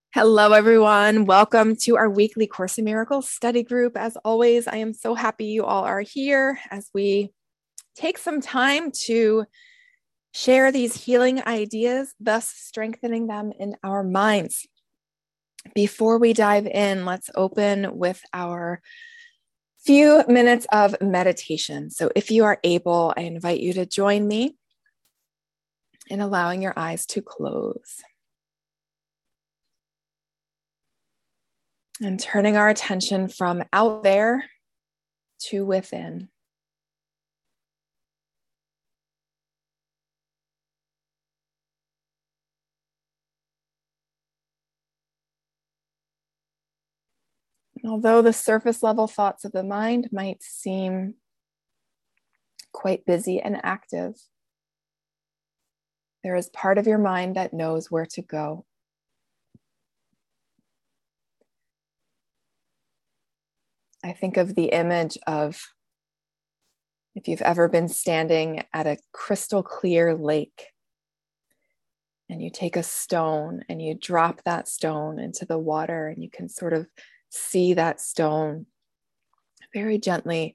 Hello, everyone. Welcome to our weekly Course in Miracles study group. As always, I am so happy you all are here as we take some time to share these healing ideas, thus strengthening them in our minds. Before we dive in, let's open with our few minutes of meditation. So if you are able, I invite you to join me in allowing your eyes to close. And turning our attention from out there to within. Although the surface level thoughts of the mind might seem quite busy and active, there is part of your mind that knows where to go. I think of the image of if you've ever been standing at a crystal clear lake and you take a stone and you drop that stone into the water and you can sort of see that stone very gently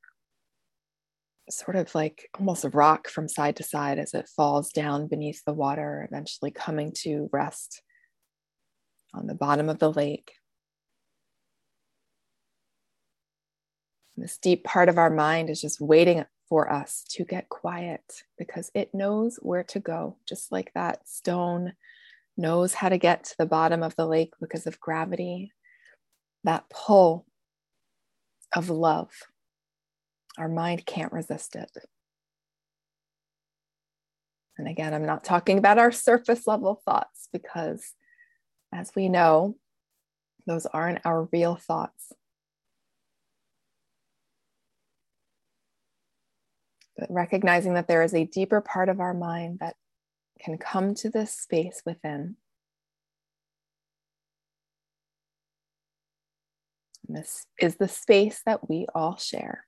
sort of like almost rock from side to side as it falls down beneath the water, eventually coming to rest on the bottom of the lake. This deep part of our mind is just waiting for us to get quiet because it knows where to go, just like that stone knows how to get to the bottom of the lake because of gravity, that pull of love. Our mind can't resist it. And again, I'm not talking about our surface level thoughts because, as we know, those aren't our real thoughts. But recognizing that there is a deeper part of our mind that can come to this space within. And this is the space that we all share.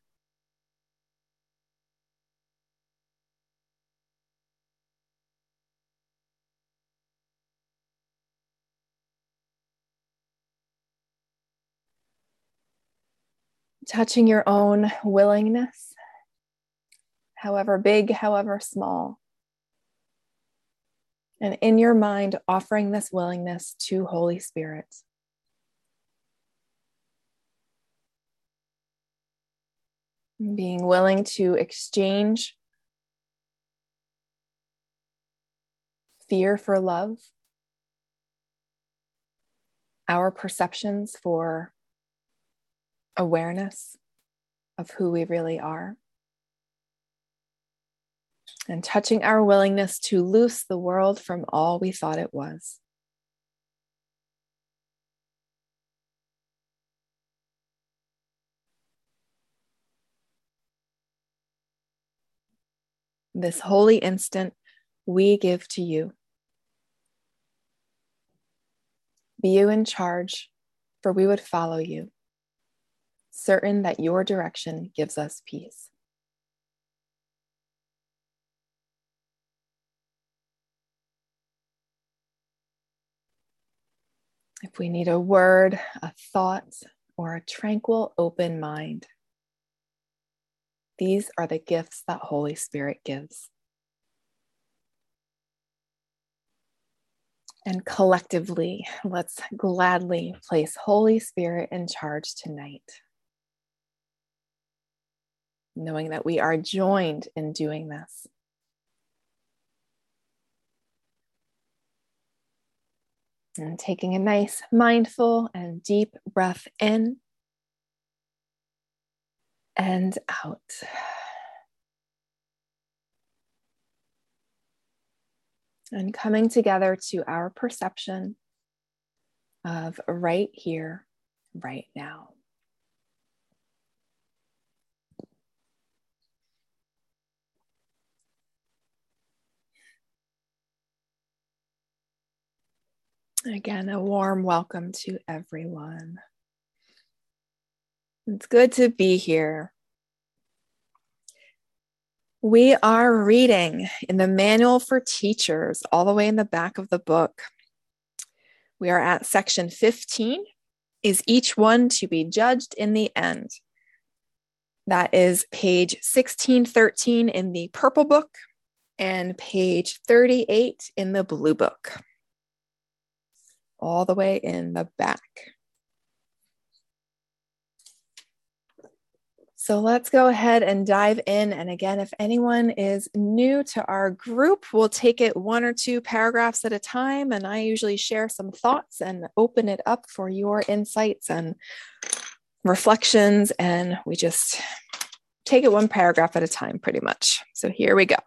Touching your own willingness, however big, however small. And in your mind, offering this willingness to Holy Spirit. Being willing to exchange fear for love, our perceptions for awareness of who we really are, and touching our willingness to loose the world from all we thought it was. This holy instant we give to you. Be you in charge, for we would follow you, certain that your direction gives us peace. If we need a word, a thought, or a tranquil, open mind, these are the gifts that Holy Spirit gives. And collectively, let's gladly place Holy Spirit in charge tonight, knowing that we are joined in doing this. And taking a nice, mindful, and deep breath in and out. And coming together to our perception of right here, right now. Again, a warm welcome to everyone. It's good to be here. We are reading in the Manual for Teachers, all the way in the back of the book. We are at section 15. Is each one to be judged in the end? That is page 1613 in the purple book and page 38 in the blue book, all the way in the back. So let's go ahead and dive in. And again, if anyone is new to our group, we'll take it one or two paragraphs at a time. And I usually share some thoughts and open it up for your insights and reflections. And we just take it one paragraph at a time, pretty much. So here we go.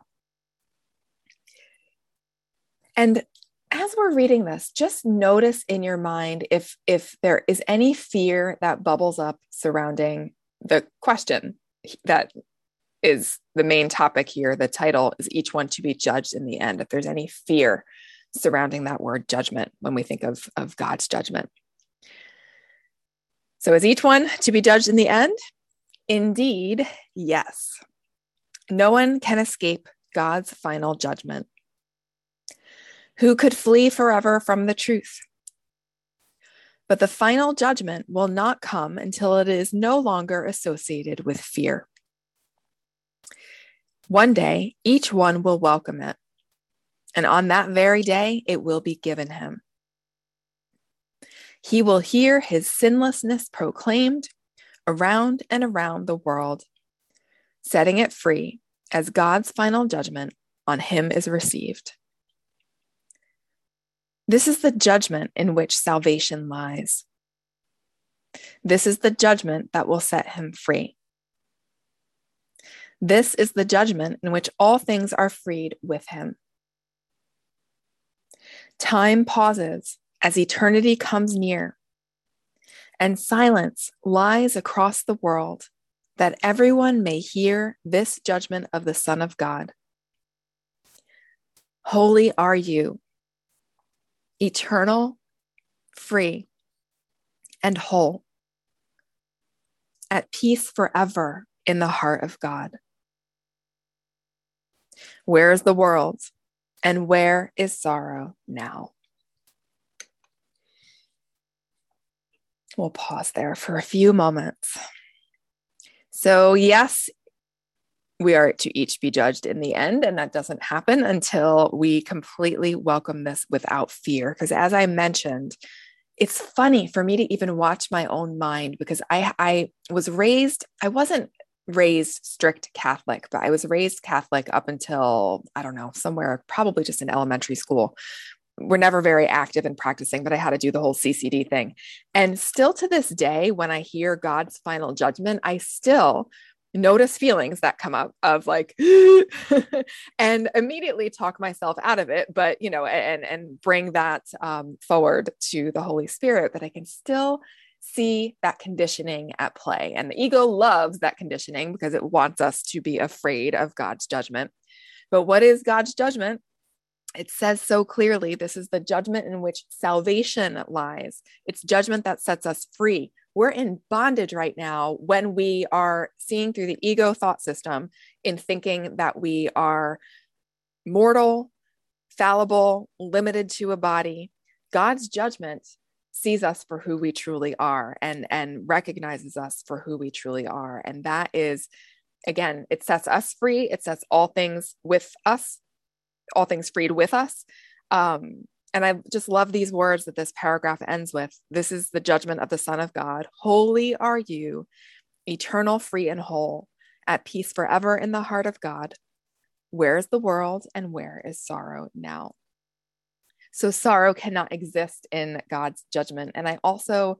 And as we're reading this, just notice in your mind if there is any fear that bubbles up surrounding the question that is the main topic here. The title is each one to be judged in the end. If there's any fear surrounding that word judgment when we think of God's judgment. So is each one to be judged in the end? Indeed, yes. No one can escape God's final judgment. Who could flee forever from the truth? But the final judgment will not come until it is no longer associated with fear. One day, each one will welcome it, and on that very day, it will be given him. He will hear his sinlessness proclaimed around and around the world, setting it free as God's final judgment on him is received. This is the judgment in which salvation lies. This is the judgment that will set him free. This is the judgment in which all things are freed with him. Time pauses as eternity comes near, and silence lies across the world that everyone may hear this judgment of the Son of God. Holy are you, eternal, free, and whole, at peace forever in the heart of God. Where is the world, and where is sorrow now? We'll pause there for a few moments. So yes, we are to each be judged in the end, and that doesn't happen until we completely welcome this without fear. Because as I mentioned, it's funny for me to even watch my own mind, because I wasn't raised strict Catholic, but I was raised Catholic up until, I don't know, somewhere probably just in elementary school. We're never very active in practicing, but I had to do the whole CCD thing. And still to this day, when I hear God's final judgment, I still notice feelings that come up of like, and immediately talk myself out of it, but, and bring that forward to the Holy Spirit, that I can still see that conditioning at play. And the ego loves that conditioning because it wants us to be afraid of God's judgment. But what is God's judgment? It says so clearly, this is the judgment in which salvation lies. It's judgment that sets us free. We're in bondage right now when we are seeing through the ego thought system in thinking that we are mortal, fallible, limited to a body. God's judgment sees us for who we truly are and recognizes us for who we truly are. And that is, again, it sets us free. It sets all things with us, all things freed with us. And I just love these words that this paragraph ends with. This is the judgment of the Son of God. Holy are you, eternal, free, and whole, at peace forever in the heart of God. Where is the world, and where is sorrow now? So sorrow cannot exist in God's judgment. And I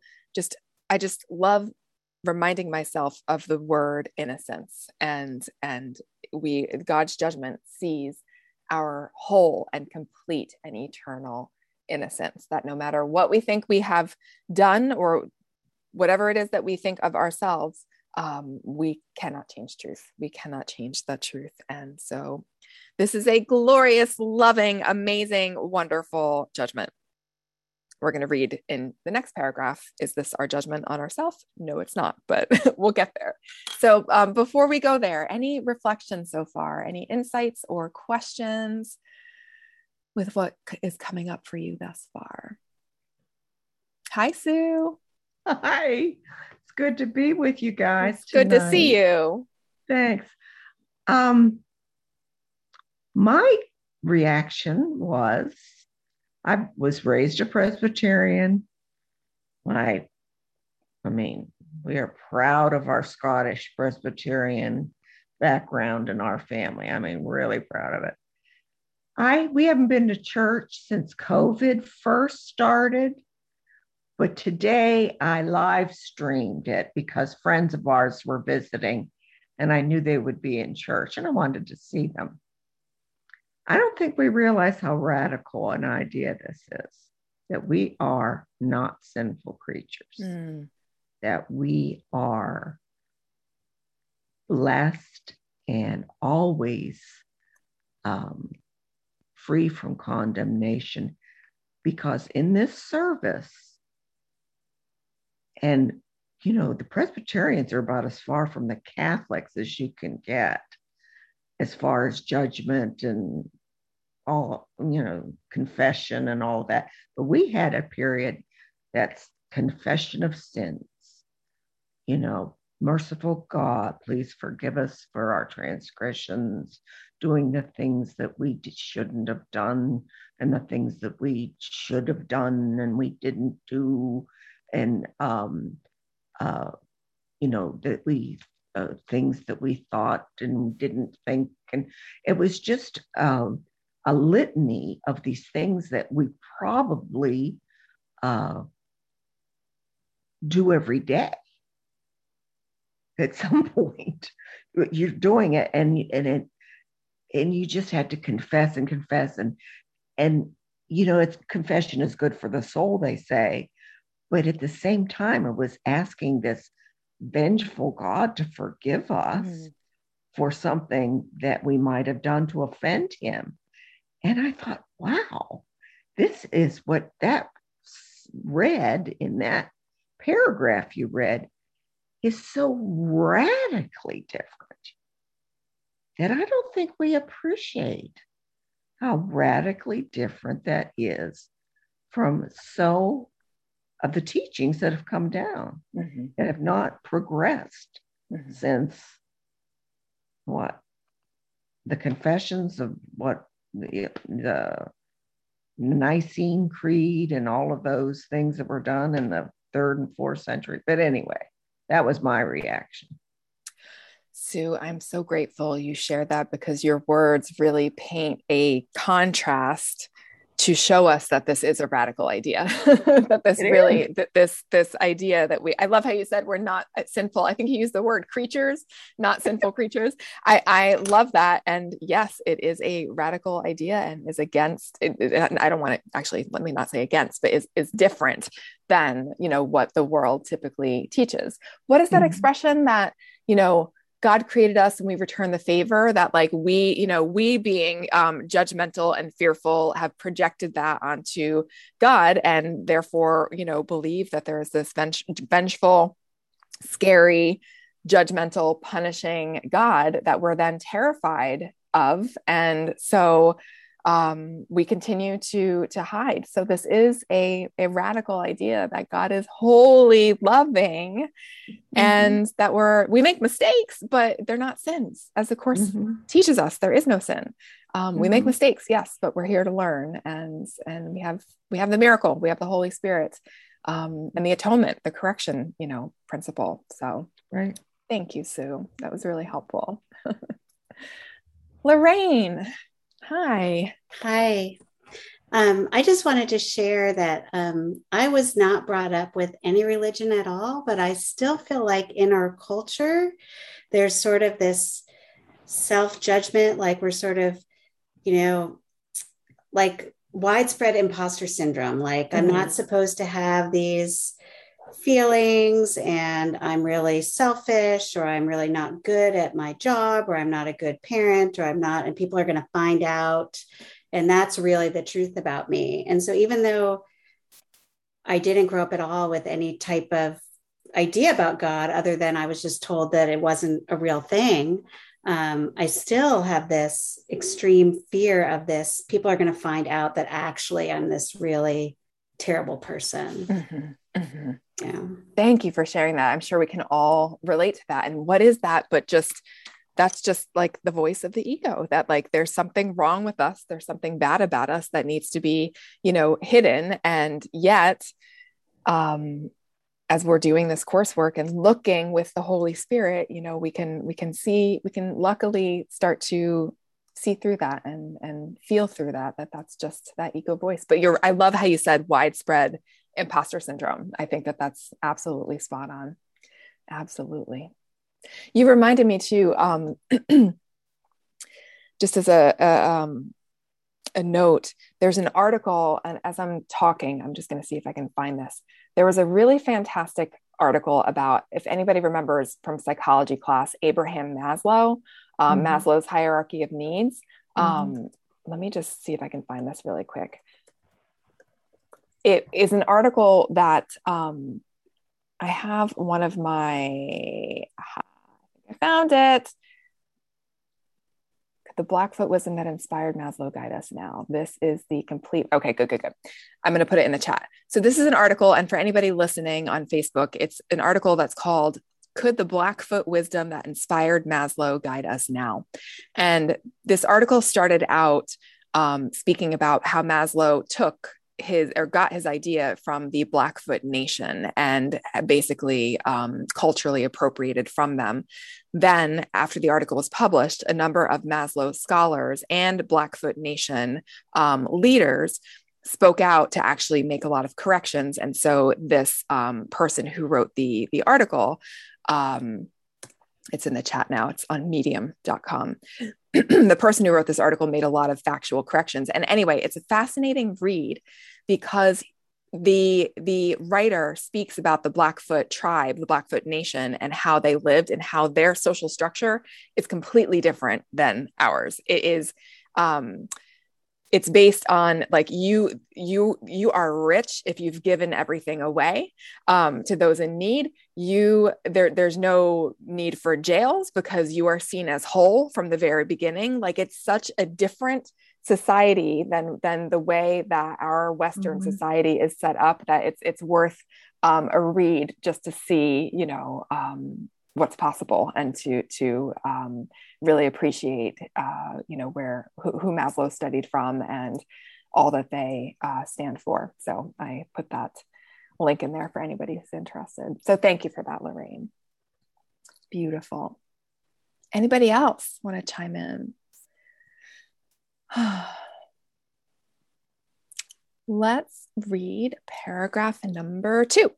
just love reminding myself of the word innocence, and God's judgment sees our whole and complete and eternal innocence, that no matter what we think we have done or whatever it is that we think of ourselves, we cannot change truth. We cannot change the truth. And so this is a glorious, loving, amazing, wonderful judgment. We're going to read in the next paragraph. Is this our judgment on ourselves? No, it's not, but we'll get there. So before we go there, any reflections so far, any insights or questions with what is coming up for you thus far? Hi, Sue. Hi, it's good to be with you guys It's good to see tonight. you. Thanks. Um, my reaction was I was raised a Presbyterian. I, I mean, we are proud of our Scottish Presbyterian background in our family. I mean, really proud of it. We haven't been to church since COVID first started, but today I live streamed it because friends of ours were visiting and I knew they would be in church and I wanted to see them. I don't think we realize how radical an idea this is, that we are not sinful creatures, Mm. that we are blessed and always um, free from condemnation because in this service, and the Presbyterians are about as far from the Catholics as you can get, as far as judgment and all, confession and all that. But we had a period that's confession of sins, merciful God, please forgive us for our transgressions, doing the things that we shouldn't have done and the things that we should have done and we didn't do. And, uh, that we, things that we thought and didn't think. And it was just a litany of these things that we probably uh, do every day at some point. You're doing it and you just had to confess and confess and it's confession is good for the soul, they say, but at the same time it was asking this vengeful God to forgive us for something that we might have done to offend him. And I thought, wow, this is what that read in that paragraph you read is so radically different that I don't think we appreciate how radically different that is from so of the teachings that have come down that have not progressed since what the confessions of what the Nicene Creed and all of those things that were done in the third and fourth century. But anyway, that was my reaction. Sue, I'm so grateful you shared that because your words really paint a contrast to show us that this is a radical idea. That this It is. really, that this idea that I love how you said we're not sinful. I think you used the word creatures, not sinful creatures. I love that. And yes, it is a radical idea and is against I don't want to actually, let me not say against, but is different than, what the world typically teaches. What is that expression that, God created us and we return the favor, that like we being judgmental and fearful have projected that onto God and therefore, believe that there is this vengeful, scary, judgmental, punishing God that we're then terrified of. And so we continue to hide. So this is a radical idea that God is wholly loving and that we make mistakes, but they're not sins. As the Course teaches us, there is no sin. We make mistakes, yes, but we're here to learn, and we have the miracle, we have the Holy Spirit, and the atonement, the correction, principle. So, right. Thank you, Sue. That was really helpful. Lorraine, hi. Hi. I just wanted to share that I was not brought up with any religion at all, but I still feel like in our culture, there's sort of this self-judgment, like we're sort of, like widespread imposter syndrome. Like I'm not supposed to have these feelings and I'm really selfish, or I'm really not good at my job, or I'm not a good parent, or I'm not, and people are going to find out. And that's really the truth about me. And so even though I didn't grow up at all with any type of idea about God, other than I was just told that it wasn't a real thing, I still have this extreme fear of this. People are going to find out that actually I'm this really terrible person. Yeah. Thank you for sharing that. I'm sure we can all relate to that. And what is that? But that's just like the voice of the ego, that like there's something wrong with us. There's something bad about us that needs to be, hidden. And yet, as we're doing this coursework and looking with the Holy Spirit, we can luckily start to see through that and feel through that's just that ego voice. But I love how you said widespread imposter syndrome. I think that's absolutely spot on. Absolutely. You reminded me too, just as a note, there's an article, and as I'm talking, I'm just going to see if I can find this. There was a really fantastic article about, if anybody remembers from psychology class, Abraham Maslow, Maslow's hierarchy of needs. Let me just see if I can find this really quick. It is an article that I have one of I found it. The Blackfoot wisdom that inspired Maslow guide us now. This is the complete. Okay, good. I'm going to put it in the chat. So this is an article, and for anybody listening on Facebook, it's an article that's called "Could the Blackfoot wisdom that inspired Maslow guide us now?" And this article started out speaking about how Maslow got his idea from the Blackfoot Nation and basically culturally appropriated from them. Then, after the article was published, a number of Maslow scholars and Blackfoot Nation leaders spoke out to actually make a lot of corrections. And so this person who wrote the article, it's in the chat now, it's on medium.com. The person who wrote this article made a lot of factual corrections. And anyway, it's a fascinating read because the writer speaks about the Blackfoot tribe, the Blackfoot Nation, and how they lived and how their social structure is completely different than ours. It is, it's based on like you are rich if you've given everything away to those in need. There's no need for jails because you are seen as whole from the very beginning. Like, it's such a different society than the way that our Western society is set up, that it's worth a read just to see what's possible and to really appreciate who Maslow studied from and all that they stand for. So I put that link in there for anybody who's interested. So thank you for that, Lorraine. Beautiful. Anybody else want to chime in? Let's read paragraph number 2.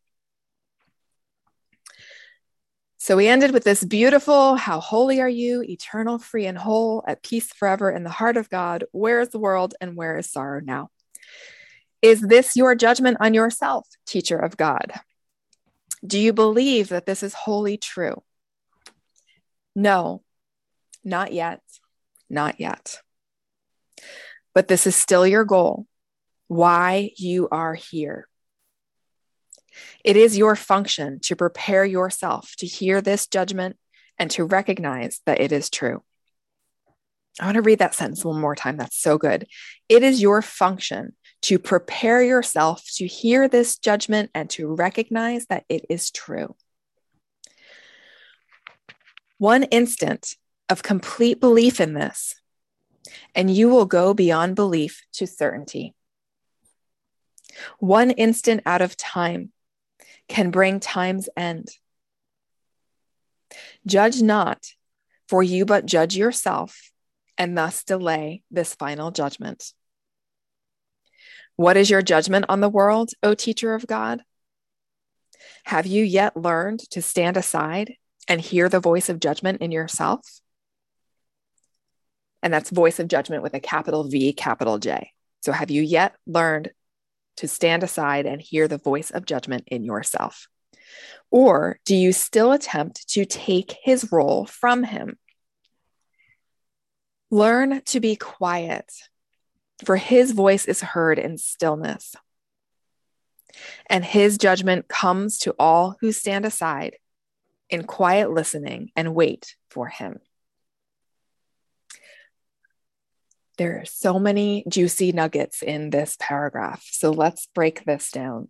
So we ended with this beautiful, how holy are you, eternal, free and whole, at peace forever in the heart of God. Where is the world and where is sorrow now? Is this your judgment on yourself, teacher of God? Do you believe that this is wholly true? No, not yet, not yet. But this is still your goal, why you are here. It is your function to prepare yourself to hear this judgment and to recognize that it is true. I want to read that sentence one more time. That's so good. It is your function to prepare yourself to hear this judgment and to recognize that it is true. One instant of complete belief in this, and you will go beyond belief to certainty. One instant out of time can bring time's end. Judge not, for you but judge yourself, and thus delay this final judgment. What is your judgment on the world, O teacher of God? Have you yet learned to stand aside and hear the voice of judgment in yourself? And that's voice of judgment with a capital V, capital J. So have you yet learned to stand aside and hear the voice of judgment in yourself? Or do you still attempt to take his role from him? Learn to be quiet, for his voice is heard in stillness. And his judgment comes to all who stand aside in quiet listening and wait for him. There are so many juicy nuggets in this paragraph. So let's break this down.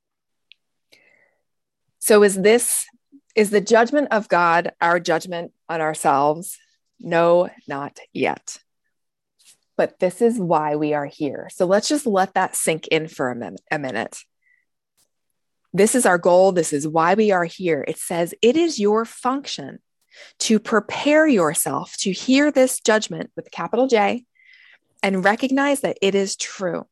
So is the judgment of God our judgment on ourselves? No, not yet. But this is why we are here. So let's just let that sink in for a minute. This is our goal. This is why we are here. It says it is your function to prepare yourself to hear this judgment with a capital J and recognize that it is true.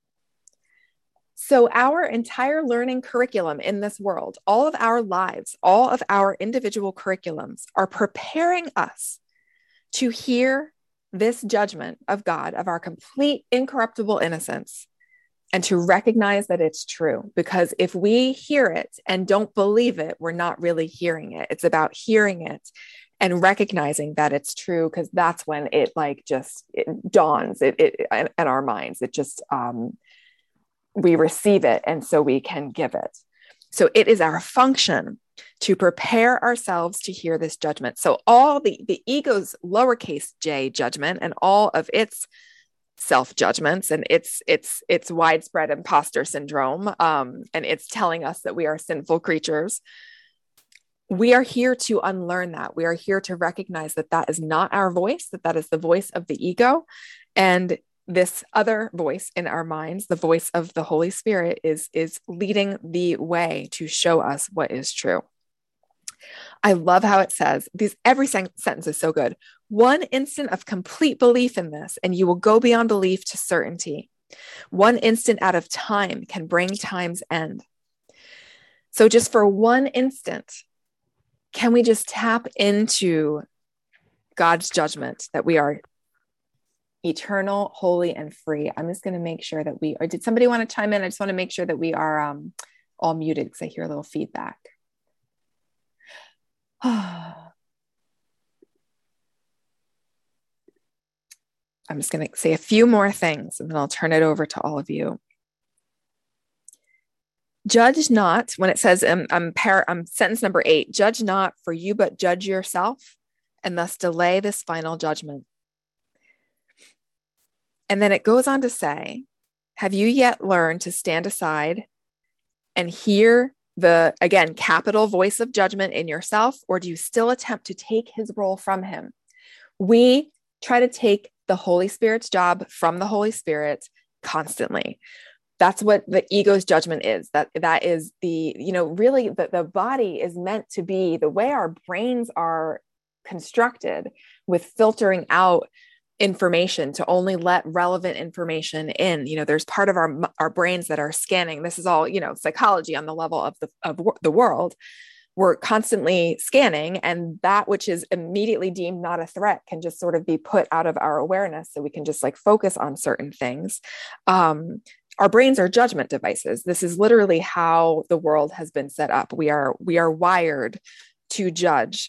So our entire learning curriculum in this world, all of our lives, all of our individual curriculums are preparing us to hear this judgment of God, of our complete incorruptible innocence, and to recognize that it's true. Because if we hear it and don't believe it, we're not really hearing it. It's about hearing it and recognizing that it's true, because that's when it dawns in our minds. It just, we receive it, and so we can give it. So it is our function to prepare ourselves to hear this judgment. So all the ego's lowercase j judgment and all of its self-judgments and its widespread imposter syndrome, and it's telling us that we are sinful creatures. We are here to unlearn that. We are here to recognize that that is not our voice, that is the voice of the ego. And this other voice in our minds, the voice of the Holy Spirit, is leading the way to show us what is true. I love how it says every sentence is so good. One instant of complete belief in this, and you will go beyond belief to certainty. One instant out of time can bring time's end. So just for one instant, can we just tap into God's judgment that we are eternal, holy, and free? I'm just going to make sure that did somebody want to chime in? I just want to make sure that we are all muted because I hear a little feedback. I'm just going to say a few more things and then I'll turn it over to all of you. Judge not, when it says, sentence number 8, judge not for you, but judge yourself and thus delay this final judgment. And then it goes on to say, have you yet learned to stand aside and hear the, again, capital voice of judgment in yourself, or do you still attempt to take his role from him? We try to take the Holy Spirit's job from the Holy Spirit constantly. That's what the ego's judgment is. That is really the body is meant to be the way our brains are constructed, with filtering out information to only let relevant information in. There's part of our brains that are scanning. This is all, psychology on the level of the world. We're constantly scanning, and that which is immediately deemed not a threat can just sort of be put out of our awareness, so we can just focus on certain things. Our brains are judgment devices. This is literally how the world has been set up. We are wired to judge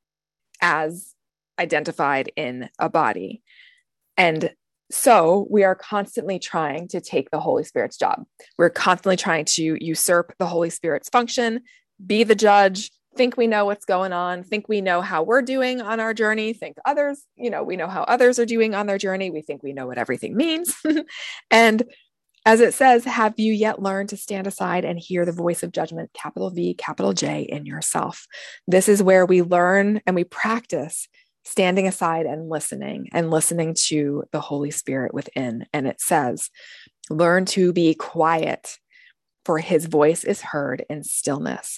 as identified in a body. And so we are constantly trying to take the Holy Spirit's job. We're constantly trying to usurp the Holy Spirit's function, be the judge, think we know what's going on, think we know how we're doing on our journey, think others, we know how others are doing on their journey. We think we know what everything means. And as it says, have you yet learned to stand aside and hear the voice of judgment, capital V, capital J, in yourself? This is where we learn and we practice standing aside and listening to the Holy Spirit within. And it says, learn to be quiet, for his voice is heard in stillness.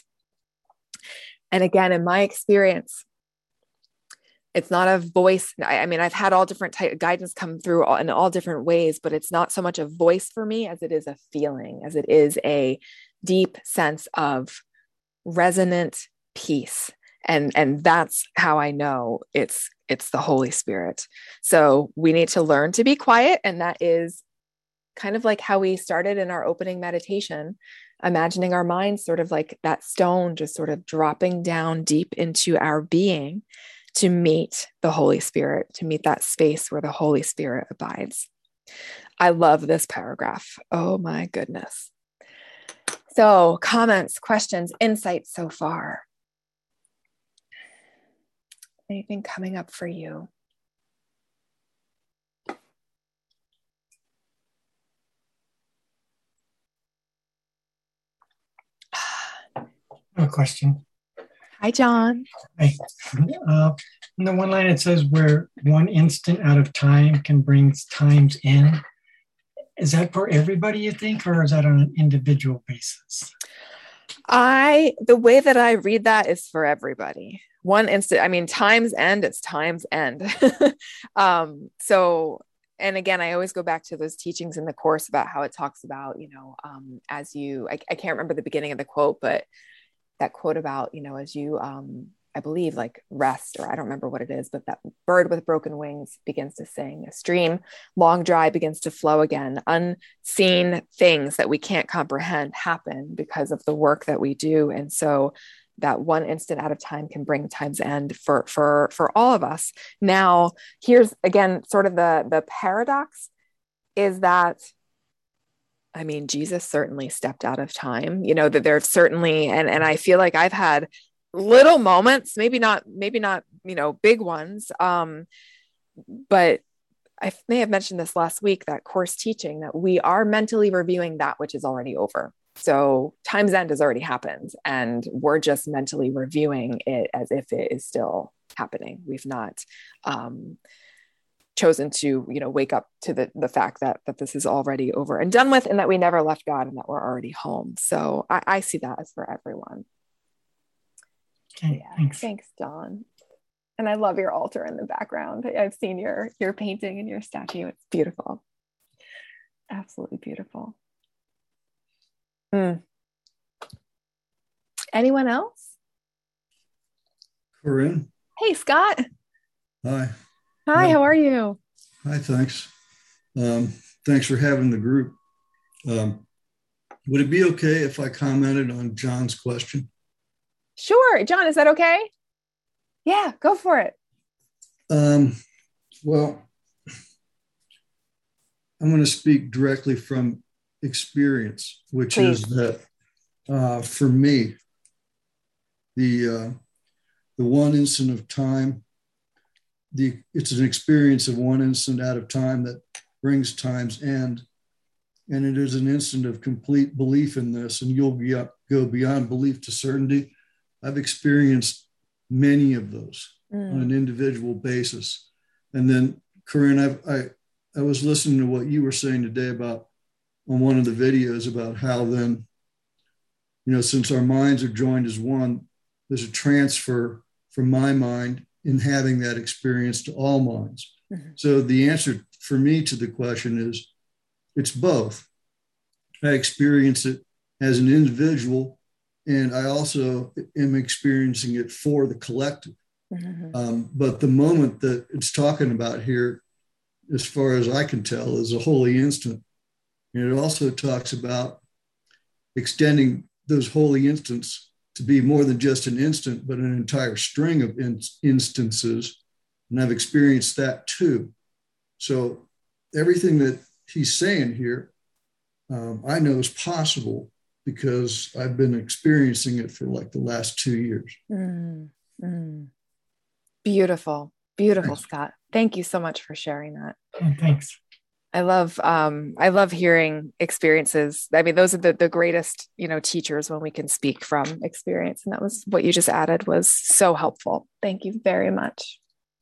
And again, in my experience, it's not a voice. I've had all different type of guidance come through in all different ways, but it's not so much a voice for me as it is a feeling, as it is a deep sense of resonant peace. And that's how I know it's the Holy Spirit. So we need to learn to be quiet. And that is kind of like how we started in our opening meditation, imagining our minds sort of like that stone, just sort of dropping down deep into our being to meet the Holy Spirit, to meet that space where the Holy Spirit abides. I love this paragraph. Oh my goodness. So comments, questions, insights so far. Anything coming up for you? question. Hi, John. Hi. In the one line, it says where one instant out of time can bring times in. Is that for everybody, you think, or is that on an individual basis? The way that I read that is for everybody. One instant, I mean, times end, it's times end. And again, I always go back to those teachings in the course about how it talks about, as you, I can't remember the beginning of the quote, but that quote about, as you, I believe like rest, or I don't remember what it is, but that bird with broken wings begins to sing, a stream long dry begins to flow again. Unseen things that we can't comprehend happen because of the work that we do. And so that one instant out of time can bring time's end for all of us. Now, here's again, sort of the paradox is that, I mean, Jesus certainly stepped out of time, that there's certainly, and I feel like I've had little moments, maybe not, big ones. But I may have mentioned this last week, that course teaching that we are mentally reviewing that which is already over. So time's end has already happened, and we're just mentally reviewing it as if it is still happening. We've not chosen to, wake up to the fact that this is already over and done with, and that we never left God, and that we're already home. So I see that as for everyone. Okay, yeah. Thanks, John. And I love your altar in the background. I've seen your painting and your statue. It's beautiful. Absolutely beautiful. Anyone else? Corinne. Hey, Scott. Hi. Hi, how are you? Hi, thanks. Thanks for having the group. Would it be okay if I commented on John's question? Sure. John, is that okay? Yeah, go for it. Well, I'm going to speak directly from experience, which Please. is that for me, the one instant of time, it's an experience of one instant out of time that brings time's end. And it is an instant of complete belief in this, and you'll go beyond belief to certainty. I've experienced many of those on an individual basis. And then, Corinne, I was listening to what you were saying today about on one of the videos about how then, since our minds are joined as one, there's a transfer from my mind in having that experience to all minds. Mm-hmm. So the answer for me to the question is, it's both. I experience it as an individual, and I also am experiencing it for the collective. Mm-hmm. But the moment that it's talking about here, as far as I can tell, is a holy instant. And it also talks about extending those holy instants to be more than just an instant, but an entire string of instances. And I've experienced that too. So everything that he's saying here, I know is possible because I've been experiencing it for like the last 2 years. Beautiful. Beautiful, Scott. Thank you so much for sharing that. Thanks. I love hearing experiences. I mean, those are the greatest, teachers when we can speak from experience. And that was what you just added was so helpful. Thank you very much.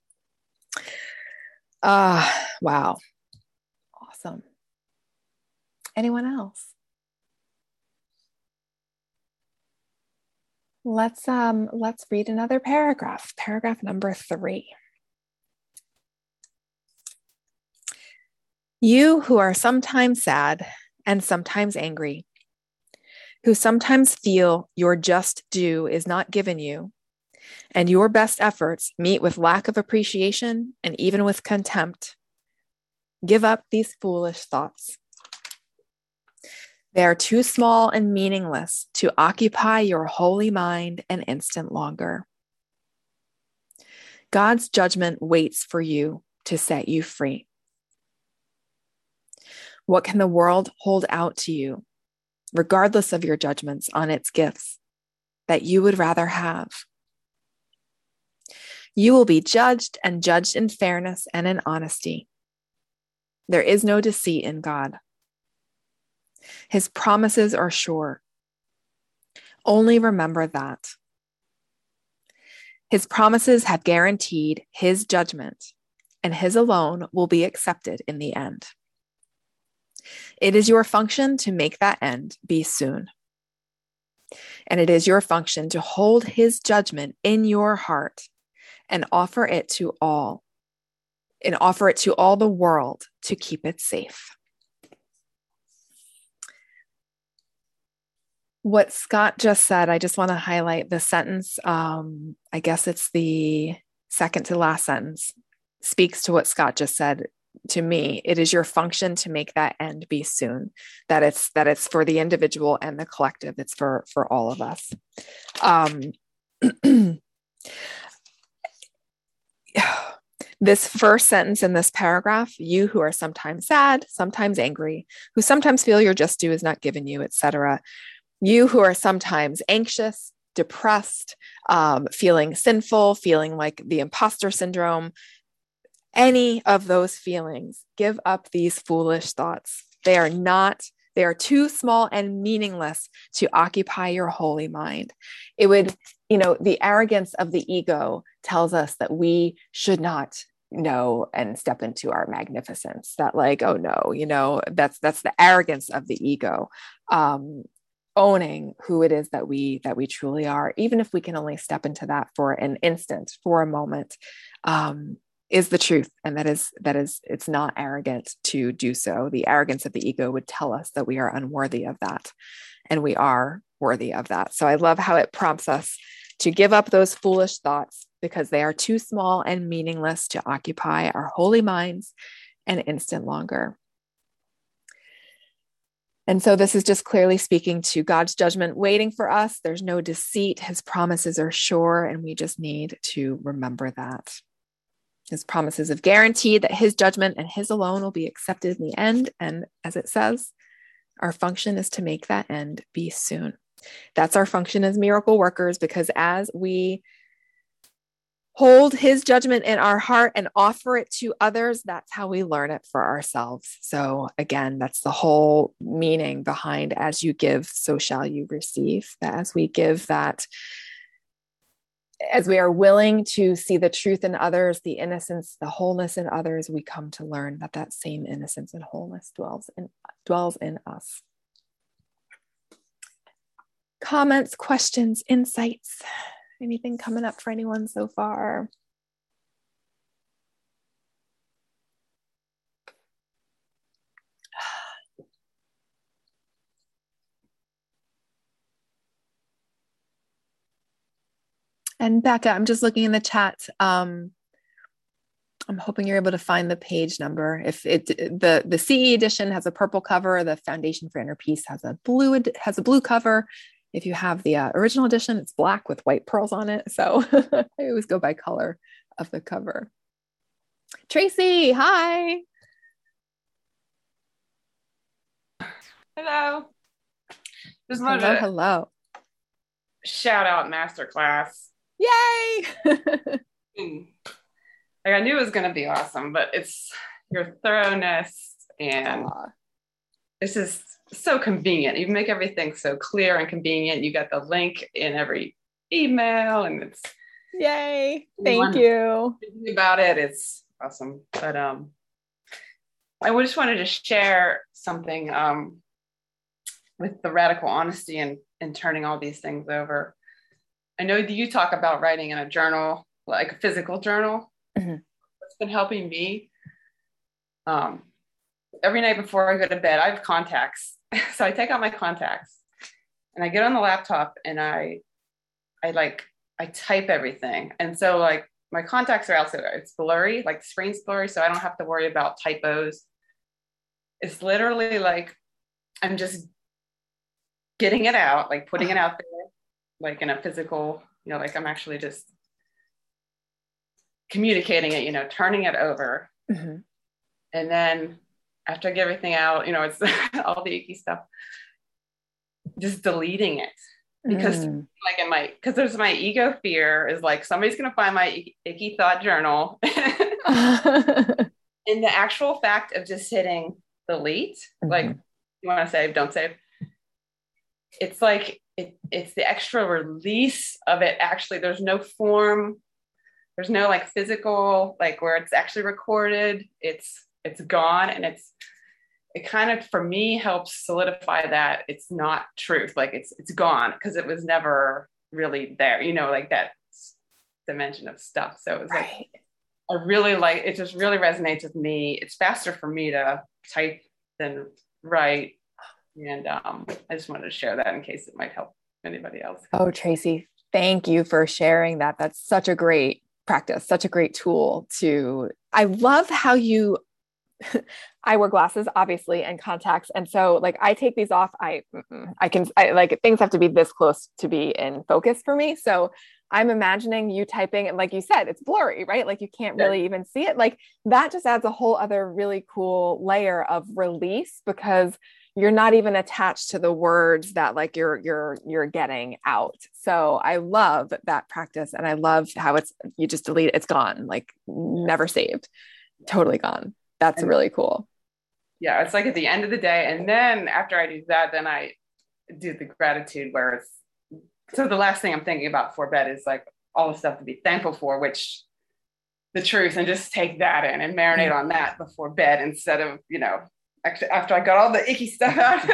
Wow. Awesome. Anyone else? Let's read another paragraph. Paragraph number 3. You who are sometimes sad and sometimes angry, who sometimes feel your just due is not given you, and your best efforts meet with lack of appreciation and even with contempt, give up these foolish thoughts. They are too small and meaningless to occupy your holy mind an instant longer. God's judgment waits for you to set you free. What can the world hold out to you, regardless of your judgments on its gifts, that you would rather have? You will be judged and judged in fairness and in honesty. There is no deceit in God. His promises are sure. Only remember that. His promises have guaranteed his judgment, and his alone will be accepted in the end. It is your function to make that end be soon. And it is your function to hold his judgment in your heart and offer it to all the world to keep it safe. What Scott just said, I just want to highlight the sentence. I guess it's the second to last sentence, speaks to what Scott just said to me. It is your function to make that end be soon. That it's for the individual and the collective. It's for all of us. This first sentence in this paragraph, you who are sometimes sad, sometimes angry, who sometimes feel your just due is not given you, etc. You who are sometimes anxious, depressed, feeling sinful, feeling like the imposter syndrome, any of those feelings, give up these foolish thoughts. They are too small and meaningless to occupy your holy mind. It would, the arrogance of the ego tells us that we should not know and step into our magnificence. That oh no, that's the arrogance of the ego. Owning who it is that we truly are, even if we can only step into that for an instant, for a moment, is the truth. And that is, it's not arrogant to do so. The arrogance of the ego would tell us that we are unworthy of that, and we are worthy of that. So I love how it prompts us to give up those foolish thoughts because they are too small and meaningless to occupy our holy minds an instant longer. And so this is just clearly speaking to God's judgment waiting for us. There's no deceit. His promises are sure, and we just need to remember that. His promises have guaranteed that his judgment and his alone will be accepted in the end. And as it says, our function is to make that end be soon. That's our function as miracle workers, because as we hold his judgment in our heart and offer it to others, that's how we learn it for ourselves. So again, that's the whole meaning behind as you give, so shall you receive. That as we give that, as we are willing to see the truth in others, the innocence, the wholeness in others, we come to learn that that same innocence and wholeness dwells in us. Comments, questions, insights? Anything coming up for anyone so far? And Becca, I'm just looking in the chat. I'm hoping you're able to find the page number. If the CE edition has a purple cover, the Foundation for Inner Peace has a blue cover. If you have the original edition, it's black with white pearls on it. So I always go by color of the cover. Tracy, hi. Hello. Just wanted to hello. Shout out masterclass. Yay! I knew it was going to be awesome, but it's your thoroughness and this is so convenient. You make everything so clear and convenient. You got the link in every email, and it's yay! Thank you. About it, it's awesome. But I just wanted to share something with the radical honesty and turning all these things over. I know that you talk about writing in a journal, like a physical journal. Mm-hmm. It's been helping me. Every night before I go to bed, I have contacts. So I take out my contacts and I get on the laptop and I type everything. And so like my contacts are out, so it's blurry, like the screen's blurry. So I don't have to worry about typos. It's literally like, I'm just getting it out, like putting it out there, like in a physical, like I'm actually just communicating it, turning it over. Mm-hmm. And then after I get everything out, it's all the icky stuff, just deleting it. Because because there's my ego fear is like, somebody's going to find my icky thought journal. And the actual fact of just hitting delete, like you want to save, don't save. It's like, it's the extra release of it. Actually, there's no form, there's no like physical, like where it's actually recorded. It's gone, and it kind of, for me, helps solidify that it's not truth. Like it's gone because it was never really there, like that dimension of stuff. So it was like, I really like, it just really resonates with me. It's faster for me to type than write. And I just wanted to share that in case it might help anybody else. Oh, Tracy, thank you for sharing that. That's such a great practice, such a great tool I love how I wear glasses, obviously, and contacts. And so like, I take these off. I like, things have to be this close to be in focus for me. So I'm imagining you typing, and like you said, it's blurry, right? Like you can't really even see it. Like that just adds a whole other really cool layer of release, because you're not even attached to the words that like you're getting out. So I love that practice. And I love how you just delete it. It's gone, like never saved, totally gone. That's really cool. Yeah. It's like at the end of the day. And then after I do that, then I do the gratitude, where so the last thing I'm thinking about before bed is like all the stuff to be thankful for, which the truth, and just take that in and marinate on that before bed, instead of, actually after I got all the icky stuff out.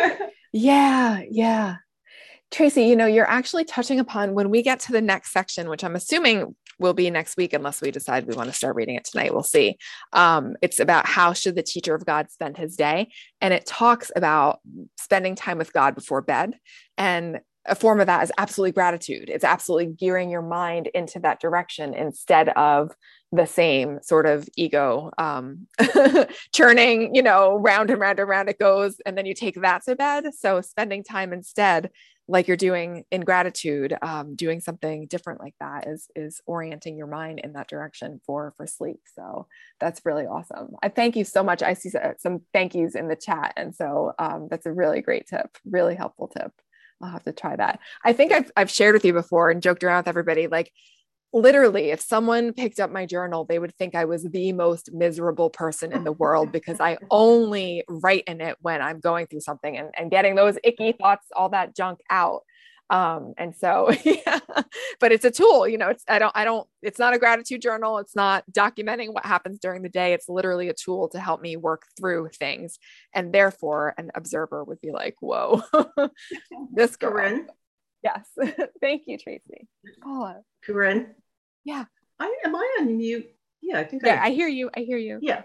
Yeah. Tracy, you're actually touching upon, when we get to the next section, which I'm assuming will be next week, unless we decide we want to start reading it tonight. We'll see. It's about how should the teacher of God spend his day. And it talks about spending time with God before bed. And a form of that is absolutely gratitude. It's absolutely gearing your mind into that direction, instead of the same sort of ego churning, round and round and round it goes. And then you take that to bed. So spending time instead, like you're doing in gratitude, doing something different like that is orienting your mind in that direction for sleep. So that's really awesome. I thank you so much. I see some thank yous in the chat. And so that's a really great tip, really helpful tip. I'll have to try that. I think I've shared with you before and joked around with everybody, like literally, if someone picked up my journal, they would think I was the most miserable person in the world, because I only write in it when I'm going through something and getting those icky thoughts, all that junk out. And so, yeah, but it's a tool, it's not a gratitude journal. It's not documenting what happens during the day. It's literally a tool to help me work through things. And therefore an observer would be like, whoa, this girl. Corinne? Yes. Thank you, Tracy. Paula. Corinne? Yeah. Am I on mute? Yeah, I think I hear you. I hear you. Yeah.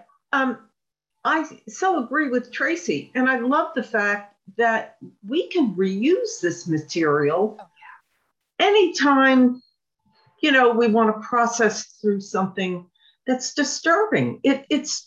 I so agree with Tracy. And I love the fact that we can reuse this material anytime, we want to process through something that's disturbing. It's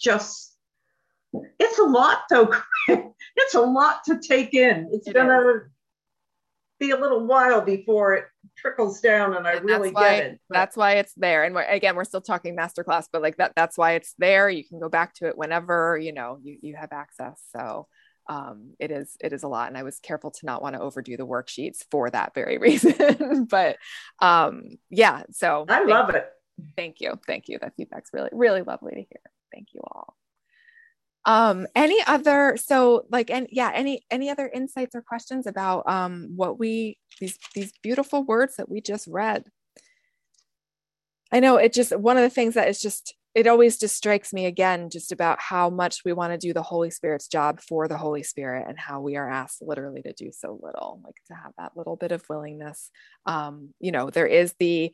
a lot though. It's a lot to take in. It's going to be a little while before it trickles down and I really get it. But that's why it's there. And we're still talking masterclass, but like that's why it's there. You can go back to it whenever, you have access. So it is a lot. And I was careful to not want to overdo the worksheets for that very reason. But so I love it. Thank you. That feedback's really, really lovely to hear. Thank you all. Any other insights or questions about what these beautiful words that we just read? I know one of the things that is just, it always just strikes me again, just about how much we want to do the Holy Spirit's job for the Holy Spirit, and how we are asked literally to do so little, like to have that little bit of willingness. There is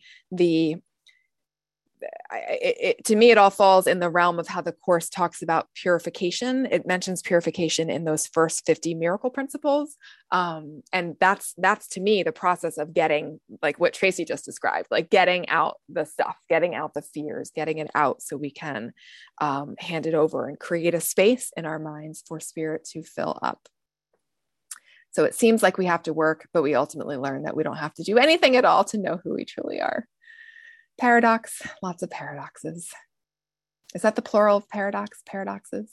to me, it all falls in the realm of how the Course talks about purification. It mentions purification in those first 50 miracle principles. And that's to me, the process of getting, like what Tracy just described, like getting out the stuff, getting out the fears, getting it out so we can hand it over and create a space in our minds for Spirit to fill up. So it seems like we have to work, but we ultimately learn that we don't have to do anything at all to know who we truly are. Paradox, lots of paradoxes. Is that the plural of paradox? Paradoxes?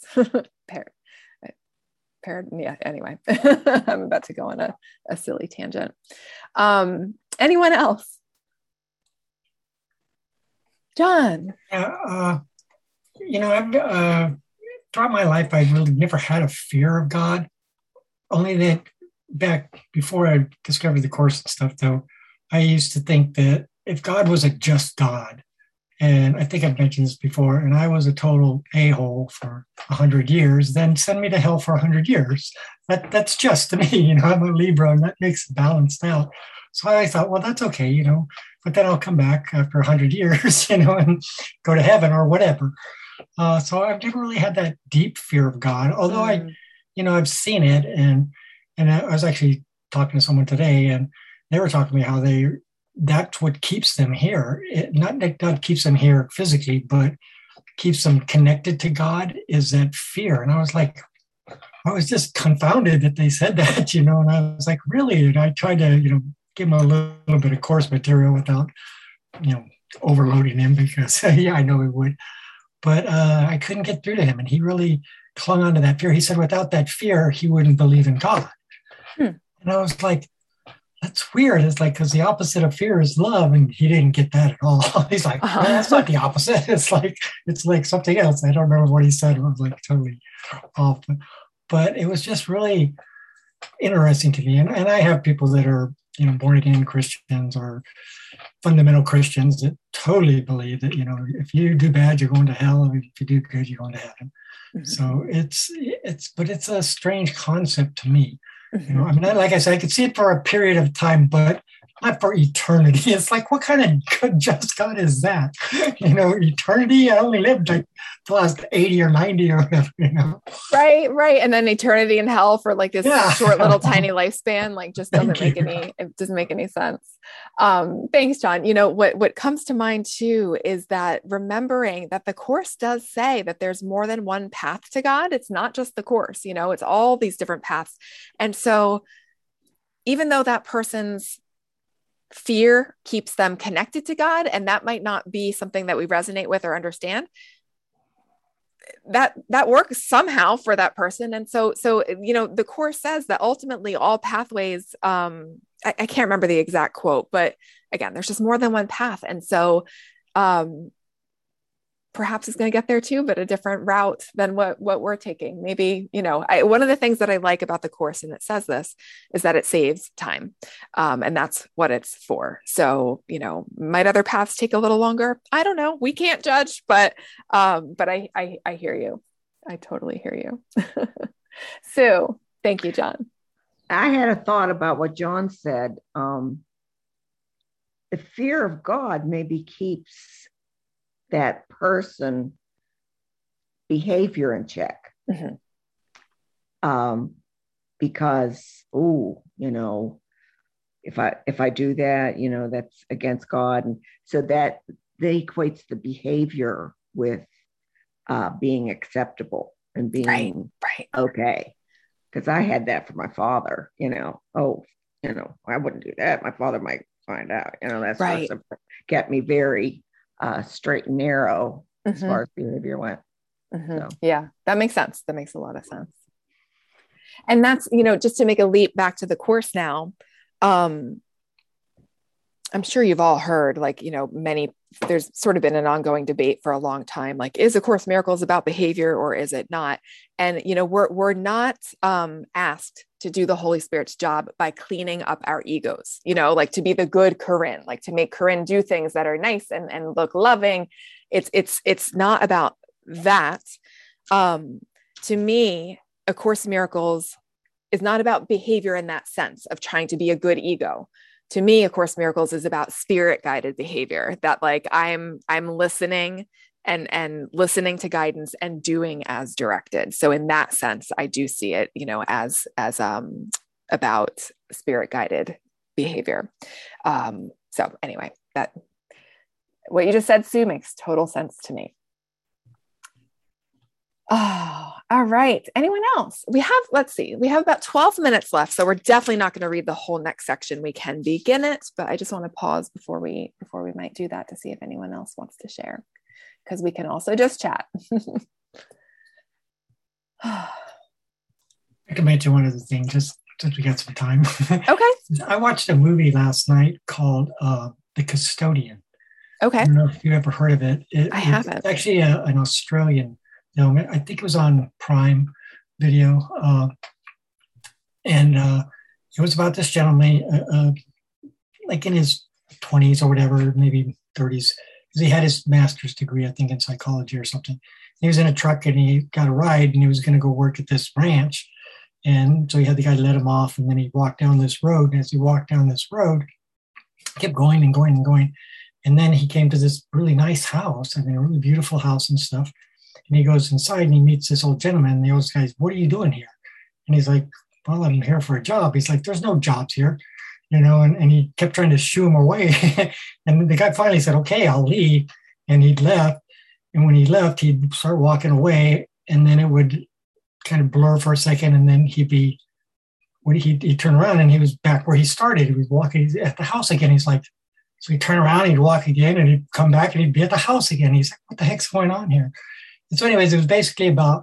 Yeah, anyway, I'm about to go on a silly tangent. Anyone else? John? Yeah, throughout my life, I really never had a fear of God, only that back before I discovered the Course and stuff, though, I used to think that if God was a just God, and I think I've mentioned this before, and I was a total a-hole for 100 years, then send me to hell for 100 years. That's just to me, I'm a Libra, and that makes it balanced out. So I thought, well, that's okay, but then I'll come back after 100 years, and go to heaven or whatever. So I've never really had that deep fear of God, although I've seen it, and I was actually talking to someone today, and they were talking to me how that's what keeps them here. Not keeps them here physically, but keeps them connected to God is that fear. And I was just confounded that they said that, and I was like, really? And I tried to, give him a little bit of course material without, overloading him because, I know he would. But I couldn't get through to him. And he really clung on to that fear. He said without that fear, he wouldn't believe in God. And I was like, that's weird. It's like, because the opposite of fear is love. And he didn't get that at all. He's like, well, that's not the opposite. It's like something else. I don't remember what he said. It was like totally off. But it was just really interesting to me. And I have people that are, born again Christians or fundamental Christians that totally believe that, if you do bad, you're going to hell. And if you do good, you're going to heaven. Mm-hmm. So it's a strange concept to me. Mm-hmm. Like I said, I could see it for a period of time, but not for eternity. It's like, what kind of good, just God is that? Eternity, I only lived like the last 80 or 90 or whatever, Right. And then eternity in hell for like this short little tiny lifespan, like just doesn't make any sense. Thanks, John. What comes to mind too is that remembering that the Course does say that there's more than one path to God. It's not just the Course, it's all these different paths. And so even though that person's fear keeps them connected to God, and that might not be something that we resonate with or understand, that works somehow for that person. And so the Course says that ultimately all pathways, I can't remember the exact quote, but again, there's just more than one path. And so perhaps it's going to get there too, but a different route than what we're taking. Maybe, one of the things that I like about the Course, and it says this, is that it saves time. And that's what it's for. So, might other paths take a little longer? I don't know. We can't judge, but I hear you. I totally hear you. So thank you, John. I had a thought about what John said. The fear of God maybe keeps that person behavior in check. Mm-hmm. Because, if I do that, that's against God. And so that they equates the behavior with being acceptable and being right. Okay. Because I had that for my father, I wouldn't do that. My father might find out, that's right. Kept me very straight and narrow as far as behavior went. Mm-hmm. So. Yeah, that makes sense. That makes a lot of sense. And that's, just to make a leap back to the Course now, I'm sure you've all heard, there's sort of been an ongoing debate for a long time, like, is A Course in Miracles about behavior or is it not? And, we're not asked to do the Holy Spirit's job by cleaning up our egos, to be the good Corinne, to make Corinne do things that are nice and look loving. It's not about that. To me, A Course in Miracles is not about behavior in that sense of trying to be a good ego. To me, A Course in Miracles is about spirit guided behavior, that I'm listening and listening to guidance and doing as directed. So in that sense, I do see it, as about spirit guided behavior. So anyway, that what you just said, Sue, makes total sense to me. Oh, all right. Anyone else? We have about 12 minutes left. So we're definitely not going to read the whole next section. We can begin it, but I just want to pause before we might do that to see if anyone else wants to share, because we can also just chat. I can mention one other thing, just since we got some time. Okay. I watched a movie last night called The Custodian. Okay. I don't know if you ever heard of it. I haven't. It's actually an Australian film. I think it was on Prime Video. And it was about this gentleman, like in his 20s or whatever, maybe 30s. He had his master's degree, I think, in psychology or something. He was in a truck and he got a ride and he was going to go work at this ranch. And so he had the guy let him off, and then he walked down this road. And as he walked down this road, he kept going and going and going. And then he came to this really nice house, I mean, a really beautiful house and stuff. And he goes inside and he meets this old gentleman. And the old guy's, "What are you doing here?" And he's like, "Well, I'm here for a job." He's like, "There's no jobs here." And he kept trying to shoo him away. And the guy finally said, "Okay, I'll leave." And he left. And when he left, he'd start walking away, and then it would kind of blur for a second. And then he'd turn around and he was back where he started. He was walking at the house again. He's like, so he'd turn around and he'd walk again, and he'd come back and he'd be at the house again. He's like, "What the heck's going on here?" And so anyways, it was basically about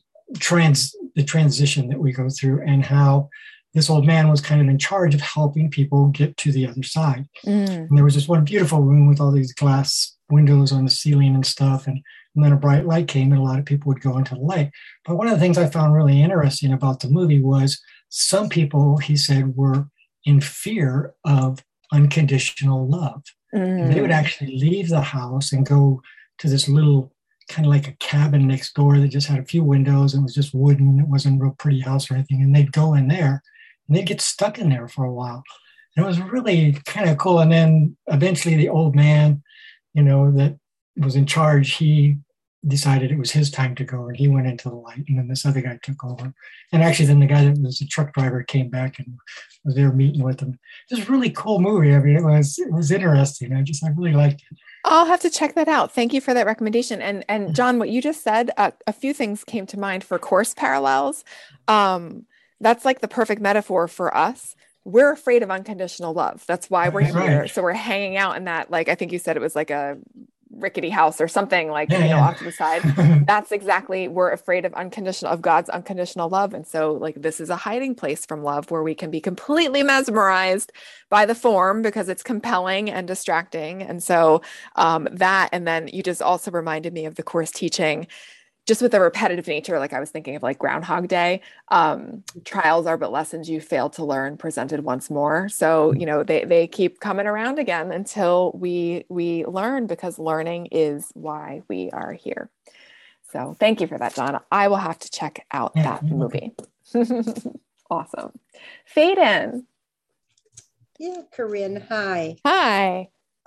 the transition that we go through, and how this old man was kind of in charge of helping people get to the other side. And there was this one beautiful room with all these glass windows on the ceiling and stuff. And then a bright light came, and a lot of people would go into the light. But one of the things I found really interesting about the movie was some people, he said, were in fear of unconditional love. And they would actually leave the house and go to this little kind of like a cabin next door that just had a few windows and was just wooden. It wasn't a real pretty house or anything. And they'd go in there and they'd get stuck in there for a while. And it was really kind of cool. And then eventually the old man, that was in charge, he decided it was his time to go, and he went into the light, and then this other guy took over. And actually then the guy that was the truck driver came back and was there meeting with him. It was a really cool movie. I mean, it was interesting. I really liked it. I'll have to check that out. Thank you for that recommendation. And John, what you just said, a few things came to mind for course parallels. That's like the perfect metaphor for us. We're afraid of unconditional love. That's why we're here. Right. So we're hanging out in that, like, I think you said it was like a rickety house or something, like, off to the side. That's exactly, we're afraid of God's unconditional love. And so, like, this is a hiding place from love where we can be completely mesmerized by the form because it's compelling and distracting. And so that, and then you just also reminded me of the course teaching, just with the repetitive nature. Like, I was thinking of like Groundhog Day, trials are but lessons you failed to learn presented once more. So, they keep coming around again until we learn, because learning is why we are here. So thank you for that, John. I will have to check out that movie. Awesome. Faden. Yeah, Corinne. Hi. Hi.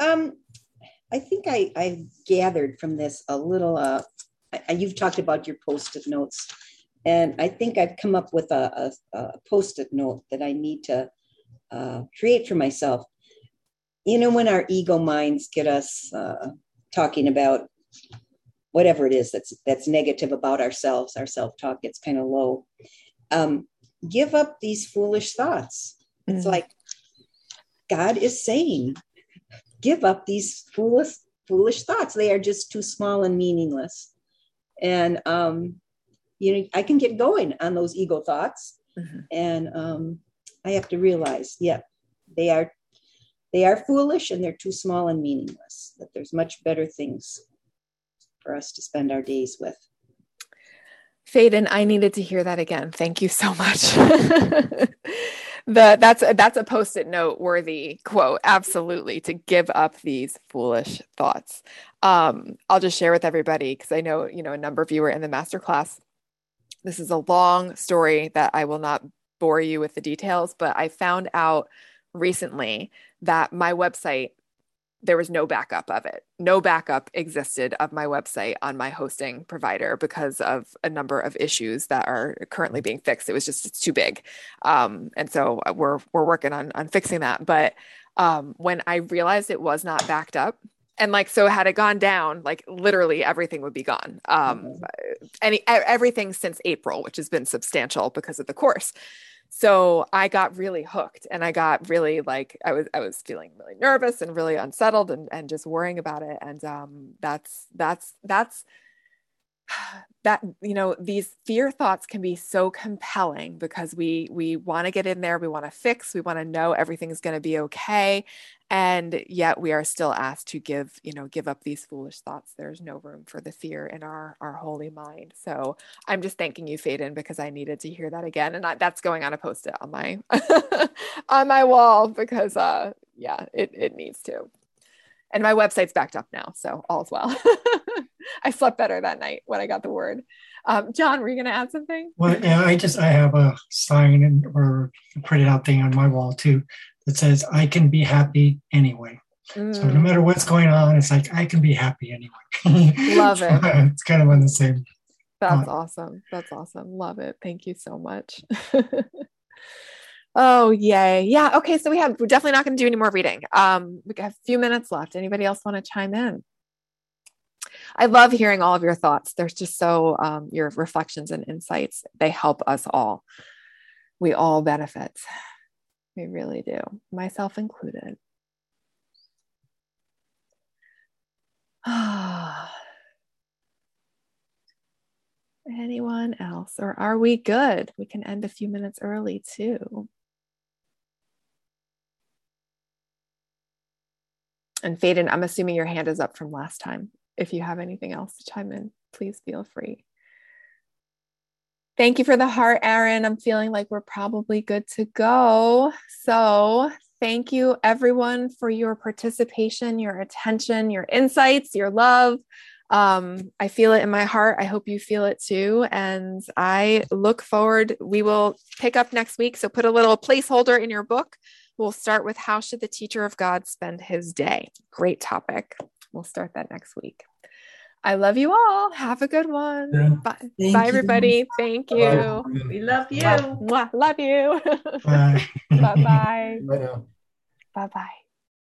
I think I've gathered from this a little, you've talked about your Post-it notes, and I think I've come up with a Post-it note that I need to create for myself. When our ego minds get us talking about whatever it is that's negative about ourselves, our self-talk gets kind of low. Give up these foolish thoughts. It's like God is saying, give up these foolish thoughts. They are just too small and meaningless. And, I can get going on those ego thoughts. And I have to realize, they are foolish and they're too small and meaningless, that there's much better things for us to spend our days with. Faden, I needed to hear that again. Thank you so much. That's a Post-it note worthy quote. Absolutely. To give up these foolish thoughts. I'll just share with everybody, because I know, a number of you were in the masterclass. This is a long story that I will not bore you with the details, but I found out recently that my website, there was no backup of it. No backup existed of my website on my hosting provider because of a number of issues that are currently being fixed. It's too big. And so we're working on fixing that. But when I realized it was not backed up, and so had it gone down, literally everything would be gone. Everything since April, which has been substantial because of the course. So I got really hooked, and I got really I was feeling really nervous and really unsettled and just worrying about it. And that's that, these fear thoughts can be so compelling because we want to get in there, we want to fix, we want to know everything's going to be okay, and yet we are still asked to give up these foolish thoughts. There's no room for the fear in our holy mind. So I'm just thanking you, Faden, because I needed to hear that again, and that's going on a post-it on my on my wall because it needs to. And my website's backed up now, so all's well. I slept better that night when I got the word. John, were you going to add something? Well, yeah, I have a sign or printed out thing on my wall too that says, I can be happy anyway. So no matter what's going on, it's like, I can be happy anyway. Love it. It's kind of on the same. That's awesome. That's awesome. Love it. Thank you so much. Oh, yay. Yeah. Okay. So we're definitely not going to do any more reading. We have a few minutes left. Anybody else want to chime in? I love hearing all of your thoughts. There's just your reflections and insights. They help us all. We all benefit. We really do. Myself included. Anyone else? Or are we good? We can end a few minutes early too. And Faden, I'm assuming your hand is up from last time. If you have anything else to chime in, please feel free. Thank you for the heart, Aaron. I'm feeling like we're probably good to go. So thank you, everyone, for your participation, your attention, your insights, your love. I feel it in my heart. I hope you feel it too. And I look forward. We will pick up next week. So put a little placeholder in your book. We'll start with how should the teacher of God spend his day? Great topic. We'll start that next week. I love you all. Have a good one. Yeah. Bye. Bye, everybody. Thank you. Bye. We love you. Mwah. Love you. Bye. Bye-bye. Bye now. Bye-bye.